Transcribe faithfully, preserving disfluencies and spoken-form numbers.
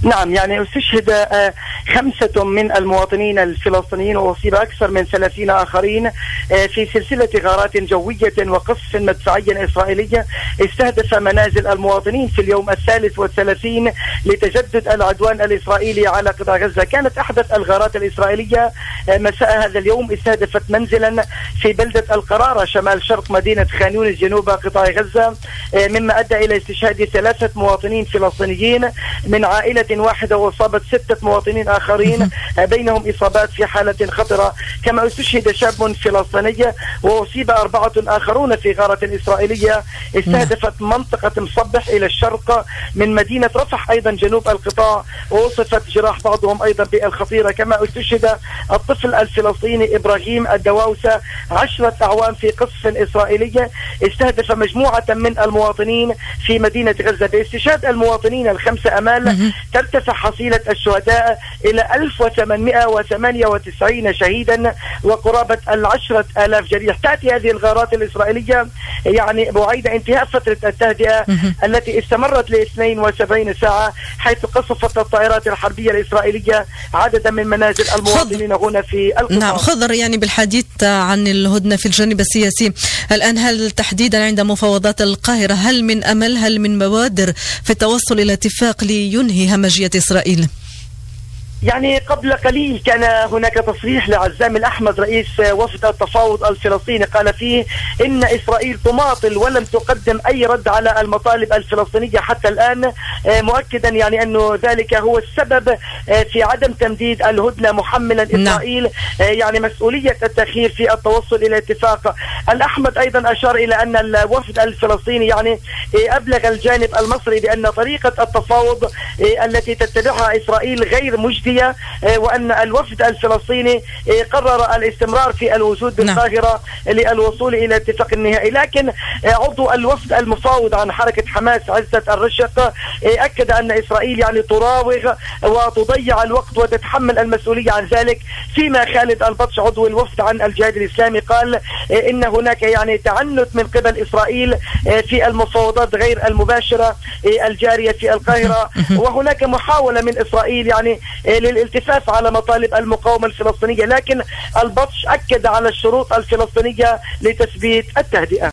نعم، يعني استشهد خمسة من المواطنين الفلسطينيين وأصيب أكثر من ثلاثين آخرين في سلسلة غارات جوية وقصف مدفعي إسرائيلي استهدف منازل المواطنين في اليوم الثالث والثلاثين لتجدد العدوان الإسرائيلي على قطاع غزة. كانت أحدث الغارات الإسرائيلية مساء هذا اليوم استهدفت منزلا في بلدة القرارة شمال شرق مدينة خان يونس جنوب قطاع غزة، مما أدى إلى استشهاد ثلاثة مواطنين فلسطينيين من عائلة واحدة، وأصابت ستة مواطنين آخرين بينهم إصابات في حالة خطرة. كما استشهد شاب فلسطيني وأصيب أربعة آخرون في غارة إسرائيلية استهدفت منطقة مصبح إلى الشرق من مدينة رفح أيضا جنوب القطاع، ووصفت جراح بعضهم أيضا بالخطيرة. كما استشهد الطفل الفلسطيني إبراهيم الدواوسة عشرة أعوام في قصف إسرائيلي استهدف مجموعة من المواطنين في مدينة غزة. باستشهاد المواطنين الخمسة أمال ترتفع حصيلة الشهداء إلى ألف وثمانمائة وثمانية وتسعين شهيدا وقرابة العشرة آلاف جريح. تأتي هذه الغارات الإسرائيلية يعني بعيد انتهاء فترة التهدئة التي استمرت ل اثنتين وسبعين ساعة، حيث قصفت الطائرات الحربية الإسرائيلية عددا من منازل المواطنين هنا في القطاع. نعم خضر، يعني بالحديث عن الهدنة في الجانب السياسي الآن، هل تحديدا عند مفاوضات القاهرة هل من أمل، هل من بوادر في التوصل إلى اتفاق لينهي همجية إسرائيل؟ يعني قبل قليل كان هناك تصريح لعزام الأحمد رئيس وفد التفاوض الفلسطيني، قال فيه إن إسرائيل تماطل ولم تقدم أي رد على المطالب الفلسطينية حتى الآن، مؤكدا يعني أنه ذلك هو السبب في عدم تمديد الهدنة، محملا إسرائيل يعني مسؤولية التأخير في التوصل إلى اتفاق. الأحمد أيضا أشار إلى أن الوفد الفلسطيني يعني أبلغ الجانب المصري بأن طريقة التفاوض التي تتبعها إسرائيل غير مجدية، وأن الوفد الفلسطيني قرر الاستمرار في الوجود بالقاهرة للوصول إلى اتفاق النهائي. لكن عضو الوفد المفاوض عن حركة حماس عزت الرشق أكد أن إسرائيل يعني تراوغ وتضيع الوقت وتتحمل المسؤولية عن ذلك. فيما خالد البطش عضو الوفد عن الجهاد الإسلامي قال إن هناك يعني تعنت من قبل إسرائيل في المفاوضات غير المباشرة الجارية في القاهرة، وهناك محاولة من إسرائيل يعني للالتفاف على مطالب المقاومة الفلسطينية، لكن البطش أكد على الشروط الفلسطينية لتثبيت التهدئة.